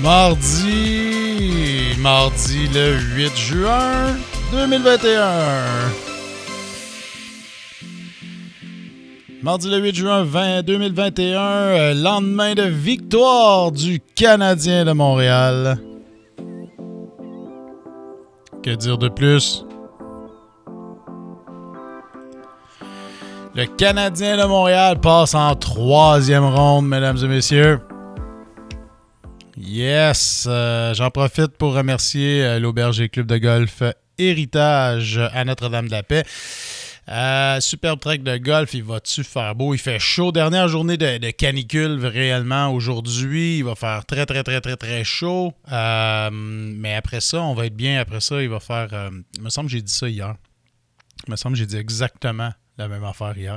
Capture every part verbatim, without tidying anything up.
Mardi, mardi le huit juin deux mille vingt et un. Mardi le huit juin deux mille vingt et un, lendemain de victoire du Canadien de Montréal. Que dire de plus? Le Canadien de Montréal passe en troisième ronde, mesdames et messieurs. Yes! Euh, j'en profite pour remercier euh, l'Auberge et Club de golf Héritage à Notre-Dame-de-la-Paix. Euh, superbe trek de golf, il va-tu faire beau? Il fait chaud. Dernière journée de, de canicule réellement aujourd'hui. Il va faire très, très, très, très, très chaud. Euh, mais après ça, on va être bien. Après ça, il va faire... Euh, il me semble que j'ai dit ça hier. Il me semble que j'ai dit exactement la même affaire hier.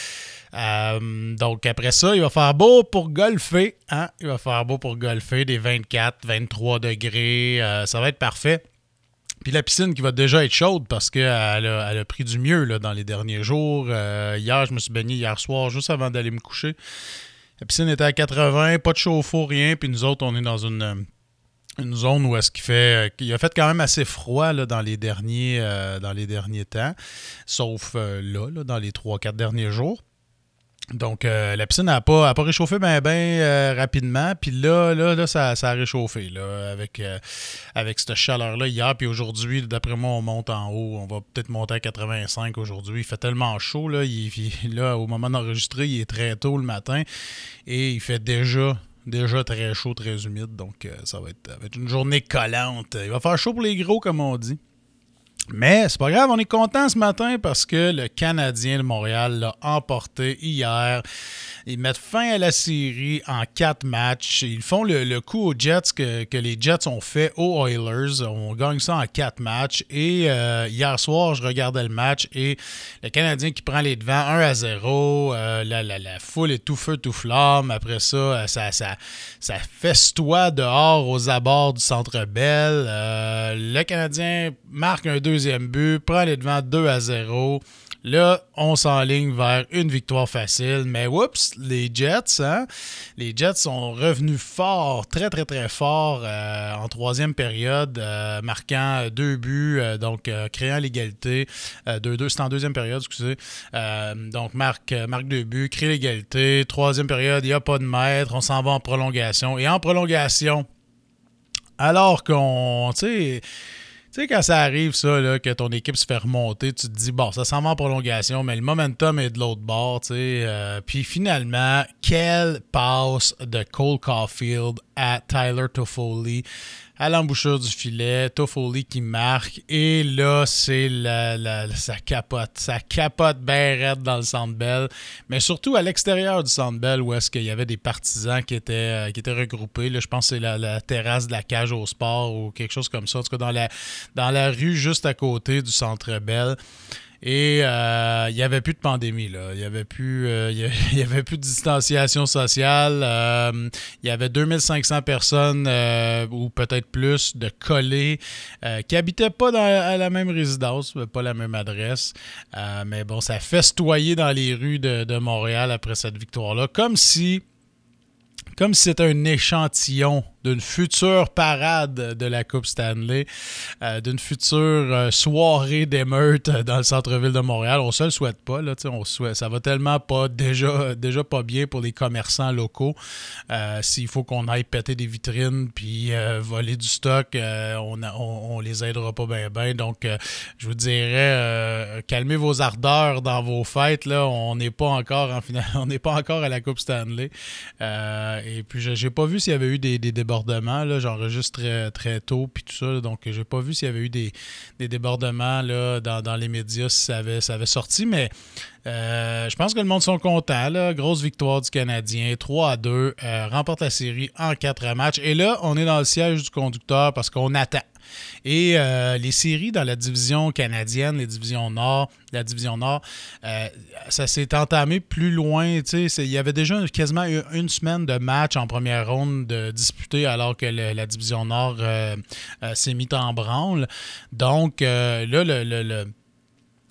Euh, donc après ça, il va faire beau pour golfer. Hein? Il va faire beau pour golfer, des vingt-quatre, vingt-trois degrés. Euh, ça va être parfait. Puis la piscine qui va déjà être chaude parce qu'elle a, elle a pris du mieux là, dans les derniers jours. Euh, hier, je me suis baigné hier soir juste avant d'aller me coucher. La piscine était à quatre-vingts, pas de chauffe-eau, rien. Puis nous autres, on est dans une, une zone où est-ce qu'il fait... Il a fait quand même assez froid là, dans, les derniers, euh, dans les derniers temps. Sauf euh, là, là, dans les trois quatre derniers jours. Donc, euh, la piscine n'a pas, pas réchauffé bien ben, euh, rapidement. Puis là, là, là ça, ça a réchauffé là, avec, euh, avec cette chaleur-là hier. Puis aujourd'hui, d'après moi, on monte en haut. On va peut-être monter à quatre-vingt-cinq aujourd'hui. Il fait tellement chaud. Là, il, il, là au moment d'enregistrer, il est très tôt le matin. Et il fait déjà... Déjà très chaud, très humide. Donc, euh, ça, va être, ça va être une journée collante. Il va faire chaud pour les gros, comme on dit. Mais c'est pas grave, on est content ce matin parce que le Canadien de Montréal l'a emporté hier. Ils mettent fin à la série en quatre matchs. Ils font le, le coup aux Jets que, que les Jets ont fait aux Oilers. On gagne ça en quatre matchs. Et euh, hier soir, je regardais le match et le Canadien qui prend les devants un à zéro. Euh, la, la, la foule est tout feu, tout flamme. Après ça, ça, ça, ça festoie dehors aux abords du Centre Bell. Euh, le Canadien marque un deuxième but, prend les devants deux à zéro. Là, on s'enligne vers une victoire facile. Mais oups, les Jets, hein? Les Jets sont revenus fort, très, très, très fort euh, en troisième période, euh, marquant deux buts, euh, donc euh, créant l'égalité. Euh, deux deux, c'est en deuxième période, excusez. Euh, donc, marque, marque deux buts, crée l'égalité. Troisième période, il n'y a pas de maître. On s'en va en prolongation. Et en prolongation, alors qu'on, tu sais... Tu sais, quand ça arrive, ça, là, que ton équipe se fait remonter, tu te dis, bon, ça s'en va en prolongation, mais le momentum est de l'autre bord, tu sais. Euh, puis finalement, quelle passe de Cole Caulfield à Tyler Toffoli à l'embouchure du filet. Toffoli qui marque. Et là, c'est la, la, ça capote. Ça capote bien raide dans le Centre Bell. Mais surtout à l'extérieur du Centre Bell où est-ce qu'il y avait des partisans qui étaient, qui étaient regroupés. Là, je pense que c'est la, la terrasse de la cage au sport ou quelque chose comme ça. En tout cas, dans la, dans la rue juste à côté du Centre Bell. Et euh, il n'y avait plus de pandémie, là. Il n'y avait plus euh, il y avait plus de distanciation sociale. Euh, il y avait deux mille cinq cents personnes, euh, ou peut-être plus, de collés, euh, qui n'habitaient pas dans, à la même résidence, pas la même adresse. Euh, mais bon, ça festoyait dans les rues de, de Montréal après cette victoire-là, comme si... Comme si c'était un échantillon d'une future parade de la Coupe Stanley, euh, d'une future euh, soirée d'émeute dans le centre-ville de Montréal. On ne se le souhaite pas, là, on souhaite, ça va tellement pas déjà, déjà pas bien pour les commerçants locaux. Euh, s'il faut qu'on aille péter des vitrines puis euh, voler du stock, euh, on, a, on, on les aidera pas bien bien. Donc, euh, je vous dirais, euh, calmez vos ardeurs dans vos fêtes. Là, on n'est pas encore en finale, on n'est pas encore à la Coupe Stanley. Euh, et puis, je n'ai pas vu s'il y avait eu des, des débordements. Là, j'enregistre très, très tôt puis tout ça, là, donc j'ai pas vu s'il y avait eu des, des débordements là, dans, dans les médias, si ça avait, ça avait sorti, mais euh, je pense que le monde sont contents. Là. Grosse victoire du Canadien, trois à deux, euh, remporte la série en quatre matchs. Et là, on est dans le siège du conducteur parce qu'on attend. Et euh, les séries dans la division canadienne, les divisions Nord, la division Nord, euh, ça s'est entamé plus loin. Il y avait déjà quasiment une semaine de match en première ronde de disputés alors que le, la division Nord euh, euh, s'est mise en branle. Donc euh, là, le, le, le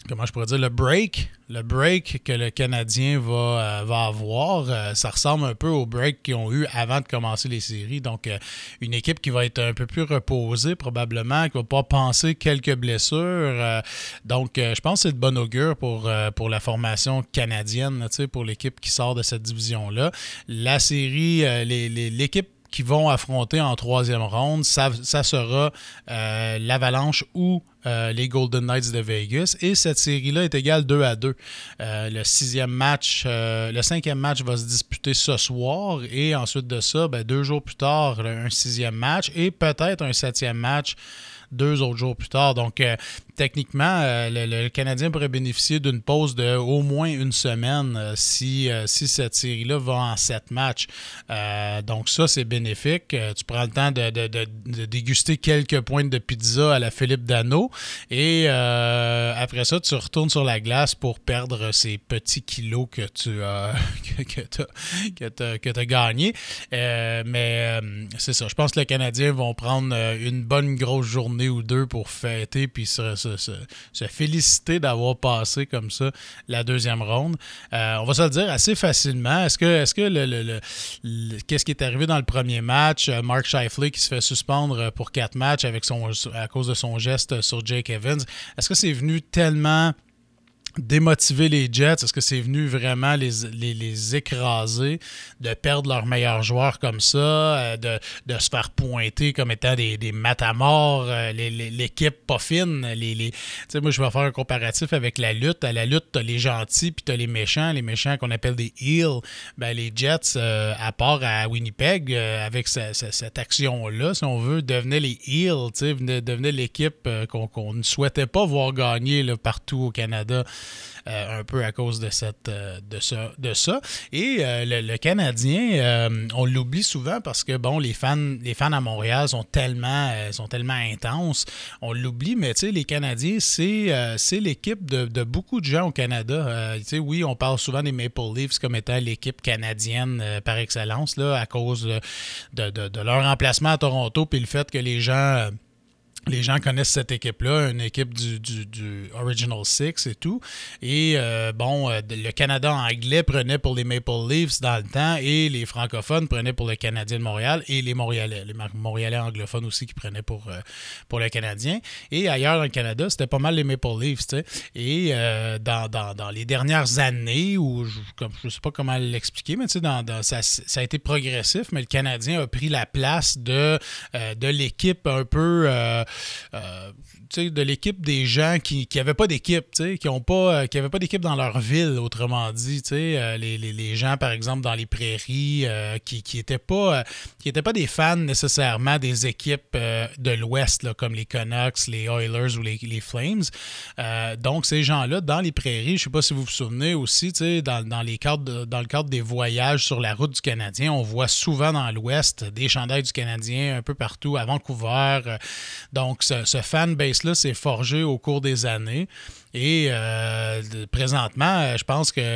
comment je pourrais dire, le break, le break que le Canadien va, euh, va avoir, euh, ça ressemble un peu au break qu'ils ont eu avant de commencer les séries. Donc, euh, une équipe qui va être un peu plus reposée probablement, qui ne va pas penser quelques blessures. Euh, donc, euh, je pense que c'est de bon augure pour, euh, pour la formation canadienne, tu sais, pour l'équipe qui sort de cette division-là. La série, euh, les, les, l'équipe qui vont affronter en troisième ronde, ça, ça sera euh, l'Avalanche ou euh, les Golden Knights de Vegas. Et cette série-là est égale deux à deux. Euh, le sixième match, euh, le cinquième match va se disputer ce soir. Et ensuite de ça, ben, deux jours plus tard, un sixième match et peut-être un septième match deux autres jours plus tard. Donc, euh, techniquement, euh, le, le Canadien pourrait bénéficier d'une pause de au moins une semaine euh, si, euh, si cette série-là va en sept matchs. Euh, donc, ça, c'est bénéfique. Euh, tu prends le temps de, de, de, de déguster quelques pointes de pizza à la Philippe Dano et euh, après ça, tu retournes sur la glace pour perdre ces petits kilos que tu as, que, que t'as, que t'as, que t'as gagné. Euh, mais euh, c'est ça. Je pense que les Canadiens vont prendre une bonne grosse journée ou deux pour fêter puis se, se, se, se féliciter d'avoir passé comme ça la deuxième ronde. Euh, on va se le dire assez facilement. Est-ce que, est-ce que le, le, le, le qu'est-ce qui est arrivé dans le premier match? Mark Scheifele qui se fait suspendre pour quatre matchs avec son, à cause de son geste sur Jake Evans. Est-ce que c'est venu tellement démotiver les Jets? Est-ce que c'est venu vraiment les, les, les écraser, de perdre leurs meilleurs joueurs comme ça, euh, de, de se faire pointer comme étant des, des matamors, euh, les, les, l'équipe pas fine? Les, les... Tu sais, moi, je vais faire un comparatif avec la lutte. À la lutte, t'as les gentils puis t'as les méchants. Les méchants qu'on appelle des heels. Ben, les Jets, euh, à part à Winnipeg, euh, avec ce, ce, cette action-là, si on veut, devenaient les heels, tu sais, devenaient l'équipe euh, qu'on, qu'on ne souhaitait pas voir gagner là, partout au Canada. Euh, un peu à cause de cette euh, de ça de ça et euh, le, le Canadien euh, on l'oublie souvent parce que bon les fans les fans à Montréal sont tellement euh, sont tellement intenses, on l'oublie, mais tu sais les Canadiens c'est euh, c'est l'équipe de, de beaucoup de gens au Canada. Euh, tu sais oui, on parle souvent des Maple Leafs comme étant l'équipe canadienne euh, par excellence là à cause de, de, de leur emplacement à Toronto puis le fait que les gens euh, Les gens connaissent cette équipe-là, une équipe du, du, du Original Six et tout. Et euh, bon, euh, le Canada anglais prenait pour les Maple Leafs dans le temps et les francophones prenaient pour le Canadien de Montréal et les Montréalais. Les Montréalais anglophones aussi qui prenaient pour, euh, pour le Canadien. Et ailleurs dans le Canada, c'était pas mal les Maple Leafs, tu sais. Et euh, dans, dans, dans les dernières années, où je, comme, je sais pas comment l'expliquer, mais tu sais, dans, dans, ça, ça a été progressif, mais le Canadien a pris la place de, euh, de l'équipe un peu... Euh, Euh, de l'équipe des gens qui n'avaient pas d'équipe, qui ont pas, qui n'avaient pas d'équipe dans leur ville, autrement dit. Euh, les, les, les gens, par exemple, dans les prairies, euh, qui qui n'étaient pas, euh, qui étaient pas des fans nécessairement des équipes euh, de l'Ouest, là, comme les Canucks, les Oilers ou les, les Flames. Euh, donc, ces gens-là, dans les prairies, je ne sais pas si vous vous souvenez aussi, dans, dans, les cadres de, dans le cadre des voyages sur la route du Canadien, on voit souvent dans l'Ouest des chandails du Canadien un peu partout, à Vancouver. Euh, donc, ce, ce fanbase-là s'est forgé au cours des années. Et euh, présentement, je pense qu'il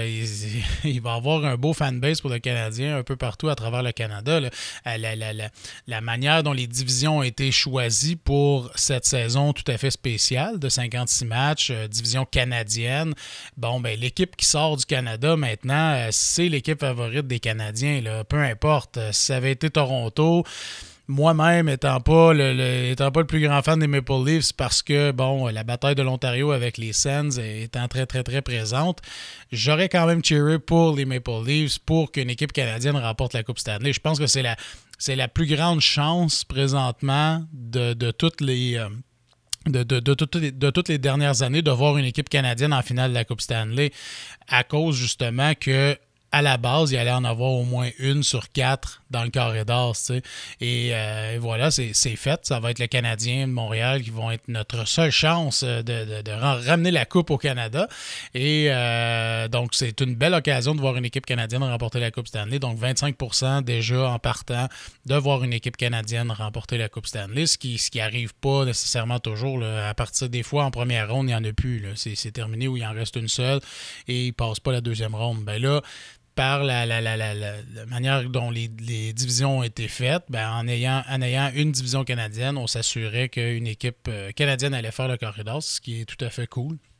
il va y avoir un beau fanbase pour le Canadien un peu partout à travers le Canada. Là. La, la, la, la manière dont les divisions ont été choisies pour cette saison tout à fait spéciale de cinquante-six matchs, euh, division canadienne. Bon, ben l'équipe qui sort du Canada maintenant, euh, c'est l'équipe favorite des Canadiens. Là. Peu importe. Si ça avait été Toronto... Moi-même, étant pas le, le, étant pas le plus grand fan des Maple Leafs parce que, bon, la bataille de l'Ontario avec les Sens étant très, très, très présente, j'aurais quand même cheeré pour les Maple Leafs pour qu'une équipe canadienne remporte la Coupe Stanley. Je pense que c'est la, c'est la plus grande chance présentement de, de toutes les... Euh, De, de, de, de, de, de toutes les dernières années de voir une équipe canadienne en finale de la Coupe Stanley à cause, justement, que à la base, il allait en avoir au moins une sur quatre dans le carré d'or, tu sais. Et, euh, et voilà, c'est, c'est fait. Ça va être le Canadien de Montréal qui vont être notre seule chance de, de, de ramener la Coupe au Canada. Et euh, donc, c'est une belle occasion de voir une équipe canadienne remporter la Coupe Stanley. Donc, vingt-cinq pour cent déjà en partant de voir une équipe canadienne remporter la Coupe Stanley, ce qui ce qui arrive pas nécessairement toujours. Là. À partir des fois, en première ronde, il n'y en a plus. Là. C'est, c'est terminé où il en reste une seule et il ne passe pas la deuxième ronde. Ben là, par la, la, la, la, la, la manière dont les, les divisions ont été faites, ben en, ayant, en ayant une division canadienne, on s'assurait qu'une équipe euh, canadienne allait faire le corridor, ce qui est tout à fait cool.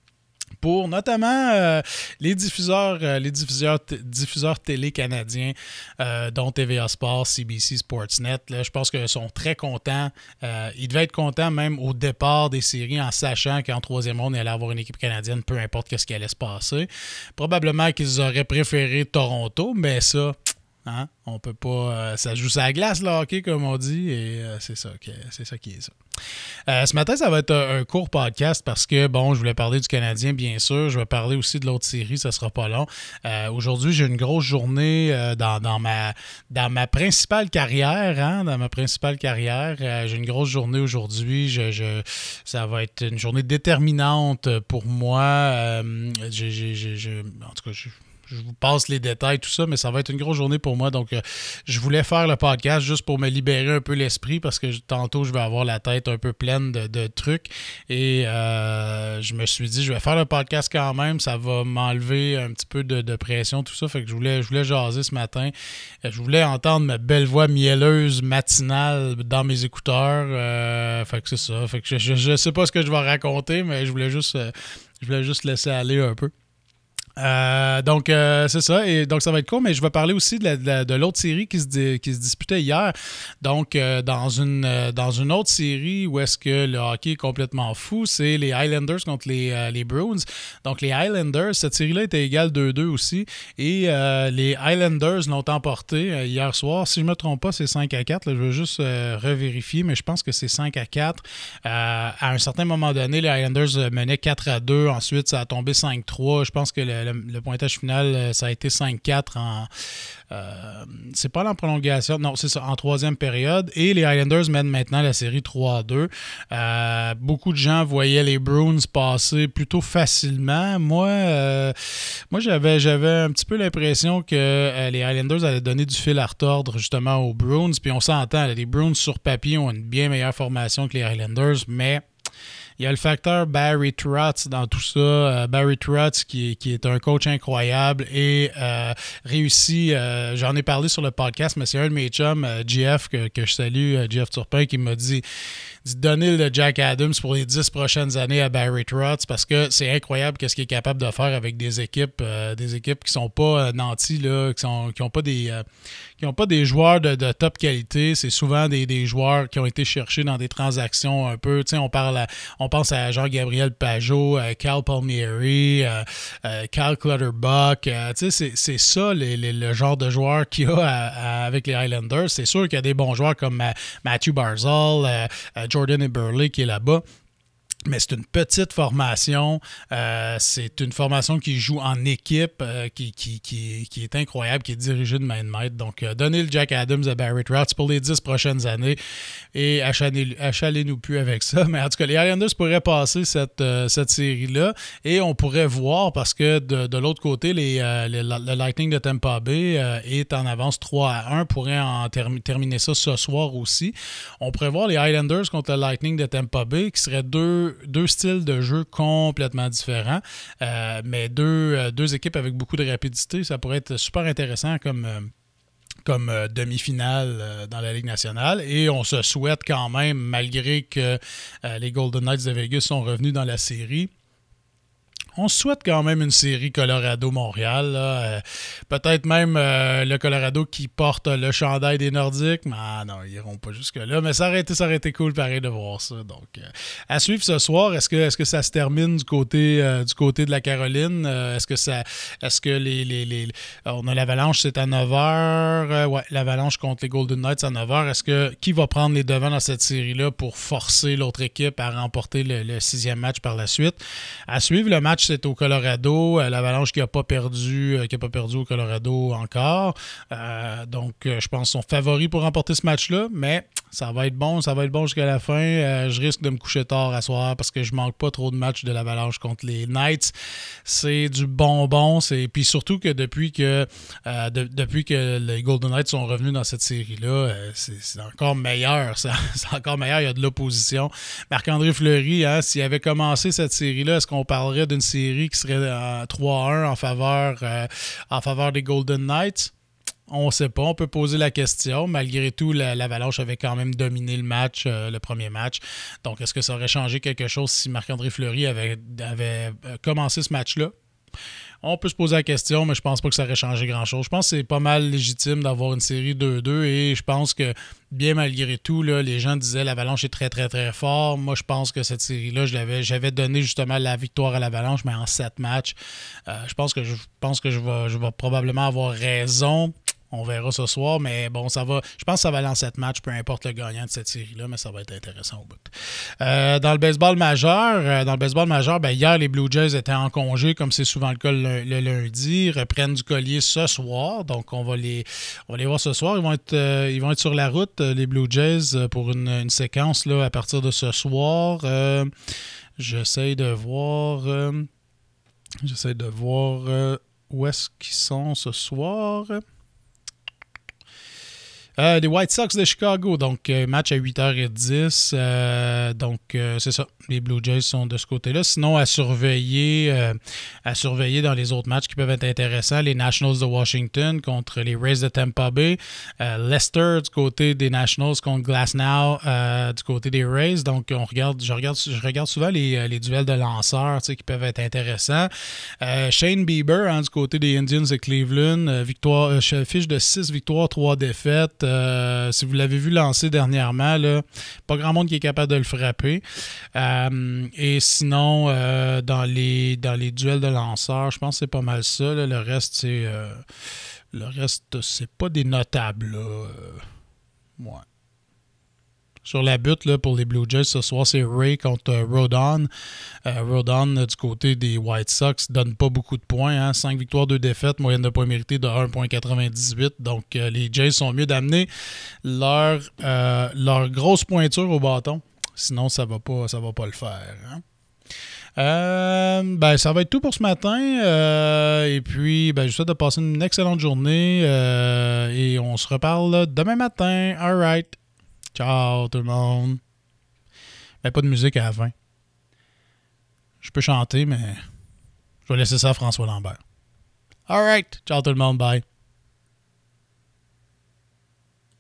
pour notamment euh, les diffuseurs euh, les diffuseurs, t- diffuseurs télé canadiens, euh, dont T V A Sports, C B C Sportsnet. Là, je pense qu'ils sont très contents. Euh, ils devaient être contents même au départ des séries en sachant qu'en troisième ronde, il allait avoir une équipe canadienne, peu importe ce qui allait se passer. Probablement qu'ils auraient préféré Toronto, mais ça... Hein? On peut pas. Euh, ça joue sur la glace, le hockey, comme on dit, et euh, c'est ça, que, c'est ça qui est ça. Euh, ce matin, ça va être un, un court podcast parce que, bon, je voulais parler du Canadien, bien sûr. Je vais parler aussi de l'autre série, ça sera pas long. Euh, aujourd'hui, j'ai une grosse journée euh, dans, dans, ma, dans ma principale carrière. Hein? Dans ma principale carrière. Euh, j'ai une grosse journée aujourd'hui. Je, je, ça va être une journée déterminante pour moi. Euh, j'ai, j'ai, j'ai, j'ai, en tout cas, je. Je vous passe les détails, tout ça, mais ça va être une grosse journée pour moi. Donc, euh, je voulais faire le podcast juste pour me libérer un peu l'esprit parce que tantôt, je vais avoir la tête un peu pleine de, de trucs. Et euh, je me suis dit, je vais faire le podcast quand même. Ça va m'enlever un petit peu de, de pression, tout ça. Fait que je voulais, je voulais jaser ce matin. Je voulais entendre ma belle voix mielleuse matinale dans mes écouteurs. Euh, fait que c'est ça. Fait que je, je sais pas ce que je vais raconter, mais je voulais juste, euh, je voulais juste laisser aller un peu. Euh, donc, euh, c'est ça. Et donc, ça va être cool, mais je vais parler aussi de, la, de, la, de l'autre série qui se, di- qui se disputait hier. Donc, euh, dans, une, euh, dans une autre série où est-ce que le hockey est complètement fou, c'est les Highlanders contre les, euh, les Bruins. Donc, les Highlanders, cette série-là était égale deux deux aussi. Et euh, les Highlanders l'ont emporté euh, hier soir. Si je ne me trompe pas, c'est cinq à quatre. Là, je veux juste euh, revérifier, mais je pense que c'est cinq à quatre. Euh, à un certain moment donné, les Highlanders menaient quatre à deux. Ensuite, ça a tombé cinq trois. Je pense que le Le, le pointage final, ça a été cinq quatre en... Euh, c'est pas en prolongation, non, c'est ça, en troisième période. Et les Highlanders mènent maintenant la série trois à deux. Euh, beaucoup de gens voyaient les Bruins passer plutôt facilement. Moi, euh, moi j'avais, j'avais un petit peu l'impression que euh, les Highlanders allaient donner du fil à retordre justement aux Bruins. Puis on s'entend, les Bruins sur papier ont une bien meilleure formation que les Highlanders, mais... Il y a le facteur Barry Trotz dans tout ça. Euh, Barry Trotz, qui, qui est un coach incroyable et euh, réussi, euh, j'en ai parlé sur le podcast, mais c'est un de mes chums, euh, G F, que, que je salue, euh, G F Turpin, qui m'a dit, dit donner le Jack Adams pour les dix prochaines années à Barry Trotz parce que c'est incroyable ce qu'il est capable de faire avec des équipes, euh, des équipes qui sont pas euh, nantis, là, qui sont qui ont pas des euh, qui n'ont pas des joueurs de, de top qualité. C'est souvent des, des joueurs qui ont été cherchés dans des transactions un peu. Tu sais, on parle à, on pense à Jean-Gabriel Pajot, euh, Cal Palmieri, euh, euh, Cal Clutterbuck. Euh, tu sais, c'est, c'est ça les, les, le genre de joueur qu'il y a à, à, avec les Highlanders. C'est sûr qu'il y a des bons joueurs comme euh, Matthew Barzal, euh, euh, Jordan Eberle qui est là-bas. Mais c'est une petite formation. Euh, c'est une formation qui joue en équipe, euh, qui, qui, qui, qui est incroyable, qui est dirigée de main de maître. Donc, euh, donnez le Jack Adams à Barry Trotz pour les dix prochaines années et achalez, achalez-nous plus avec ça. Mais en tout cas, les Highlanders pourraient passer cette, euh, cette série-là et on pourrait voir parce que de, de l'autre côté, les, euh, les, le Lightning de Tampa Bay euh, est en avance trois à un, pourrait en term- terminer ça ce soir aussi. On pourrait voir les Highlanders contre le Lightning de Tampa Bay qui seraient deux Deux styles de jeu complètement différents, euh, mais deux, euh, deux équipes avec beaucoup de rapidité. Ça pourrait être super intéressant comme, euh, comme euh, demi-finale euh, dans la Ligue nationale. Et on se souhaite quand même, malgré que euh, les Golden Knights de Vegas sont revenus dans la série, on se souhaite quand même une série Colorado-Montréal. Là. Euh, peut-être même euh, le Colorado qui porte le chandail des Nordiques. Mais ah, non, ils n'iront pas jusque-là. Mais ça aurait, été, ça aurait été cool pareil de voir ça. Donc, euh, à suivre ce soir, est-ce que, est-ce que ça se termine du côté, euh, du côté de la Caroline? Euh, est-ce que ça, est-ce que les, les, les... On a l'Avalanche, c'est à neuf heures. Euh, ouais, l'Avalanche contre les Golden Knights à neuf heures. Est-ce que qui va prendre les devants dans cette série-là pour forcer l'autre équipe à remporter le, le sixième match par la suite? À suivre, le match c'est au Colorado. Euh, L'Avalanche qui n'a pas perdu, euh, qui a pas perdu au Colorado encore. Euh, donc, euh, je pense qu'ils sont favoris pour remporter ce match-là, mais ça va être bon, ça va être bon jusqu'à la fin. Euh, je risque de me coucher tard à soir parce que je manque pas trop de matchs de l'Avalanche contre les Knights. C'est du bonbon. C'est... Puis surtout que depuis que euh, de, depuis que les Golden Knights sont revenus dans cette série-là, euh, c'est, c'est encore meilleur. Ça. C'est encore meilleur, il y a de l'opposition. Marc-André Fleury, hein, s'il avait commencé cette série-là, est-ce qu'on parlerait d'une série qui serait euh, trois à un en faveur, euh, en faveur des Golden Knights? On ne sait pas, on peut poser la question. Malgré tout, la, l'Avalanche avait quand même dominé le match, euh, le premier match. Donc, est-ce que ça aurait changé quelque chose si Marc-André Fleury avait, avait commencé ce match-là? On peut se poser la question, mais je pense pas que ça aurait changé grand-chose. Je pense que c'est pas mal légitime d'avoir une série deux deux et je pense que, bien malgré tout, là, les gens disaient l'Avalanche est très, très, très fort. Moi, je pense que cette série-là, je l'avais, j'avais donné justement la victoire à l'Avalanche, mais en sept matchs. Euh, je pense que je pense que je vais, je vais probablement avoir raison. On verra ce soir, mais bon, ça va. Je pense que ça va aller en sept matchs, peu importe le gagnant de cette série-là, mais ça va être intéressant au bout. Euh, dans le baseball majeur, euh, dans le baseball majeur, ben, hier, les Blue Jays étaient en congé, comme c'est souvent le cas le, le lundi. Ils reprennent du collier ce soir, donc on va les, on va les voir ce soir. Ils vont être, euh, ils vont être sur la route, les Blue Jays, pour une, une séquence là, à partir de ce soir. Euh, j'essaie de voir. Euh, j'essaie de voir euh, où est-ce qu'ils sont ce soir. Euh, les White Sox de Chicago, donc euh, match à huit heures dix. Euh, donc, euh, c'est ça. Les Blue Jays sont de ce côté-là. Sinon, à surveiller, euh, à surveiller dans les autres matchs qui peuvent être intéressants, les Nationals de Washington contre les Rays de Tampa Bay. Euh, Leicester du côté des Nationals contre Glasnow euh, du côté des Rays. Donc, on regarde, je regarde, je regarde souvent les, les duels de lanceurs qui peuvent être intéressants. Euh, Shane Bieber hein, du côté des Indians de Cleveland. Euh, victoire, euh, fiche de six victoires, trois défaites. Euh, si vous l'avez vu lancer dernièrement, là, pas grand monde qui est capable de le frapper. Euh, et sinon, euh, dans, les, dans les duels de lanceurs, je pense que c'est pas mal ça. Là. Le reste, c'est euh, le reste, c'est pas des notables. Là. Euh, ouais. Sur la butte là, pour les Blue Jays ce soir, c'est Ray contre euh, Rodon. Euh, Rodon, euh, du côté des White Sox, donne pas beaucoup de points. Hein? cinq victoires, deux défaites, moyenne de points mérités de un virgule quatre-vingt-dix-huit. Donc, euh, les Jays sont mieux d'amener leur, euh, leur grosse pointure au bâton. Sinon, ça va pas, ça va pas le faire. Hein? Euh, ben, ça va être tout pour ce matin. Euh, et puis, ben, je vous souhaite de passer une excellente journée. Euh, et on se reparle demain matin. All right. Ciao tout le monde. Ben, pas de musique à la fin. Je peux chanter, mais je vais laisser ça à François Lambert. All right. Ciao tout le monde. Bye.